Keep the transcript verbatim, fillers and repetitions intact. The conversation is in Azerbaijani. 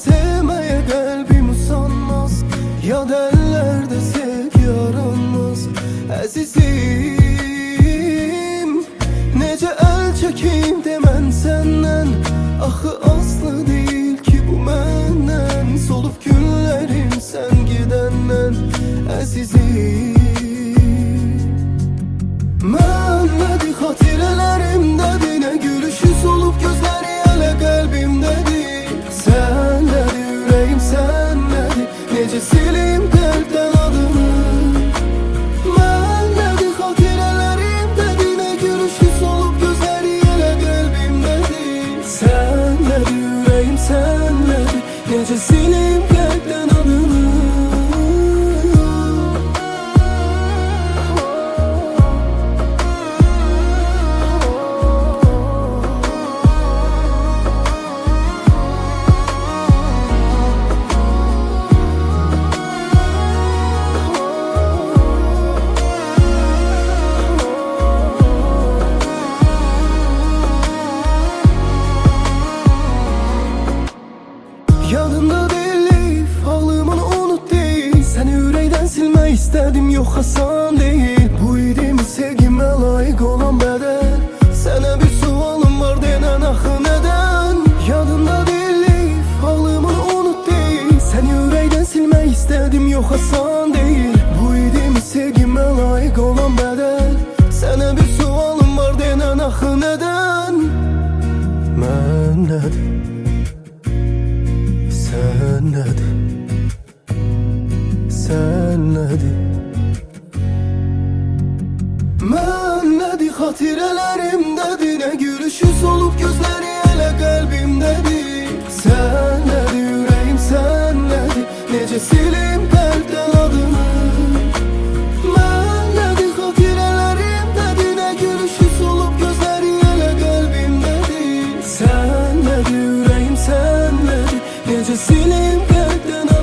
sevmeye kalbim usanmaz. Ya ellerde sevgi aranmaz. Əzizim, necə əl çəkim demən səndən. Axı aslı deyil ki bu məndən. Solub günlərim sən gedəndən. Əzizim, mənlədi xatirələrimdədir. Nə gülüşü solub gözləri hələ qəlbimdədir. Sənlədi ürəyim sənlədi. Necə silim qəlbdən adını. Mənlədi xatirələrimdədir. Nə gülüşü solub gözləri hələ qəlbimdədir. Sənlədi ürəyim sənlədi. Necə silim qəlbdən adını. Yadında deyil, halımın unut deyil. Səni ürəkdən silmək istədim, yox asan deyil. Bu idim sevgimə layiq olan bədəl. Sənə bir sualım var denən axı nədən? Yadında deyil, halımın unut deyil. Səni ürəkdən silmək istədim, yox asan deyil. Bu idim sevgimə layiq olan bədəl. Sənə bir sualım var denən axı nədən? Mən nədir? Sən nədir? Sən nədir? Mən nədir xatirələrimdədir. Nə gülüşü solub gözləri hələ qəlbimdədir. Sən nədir ürəyim sən nədir? Necə silim qəlbdən adını. Mən nədir xatirələrimdədir. Nə gülüşü solub gözləri hələ qəlbimdədir. Sən nədir ürəyim sən nədir? Necə silim qəlbdən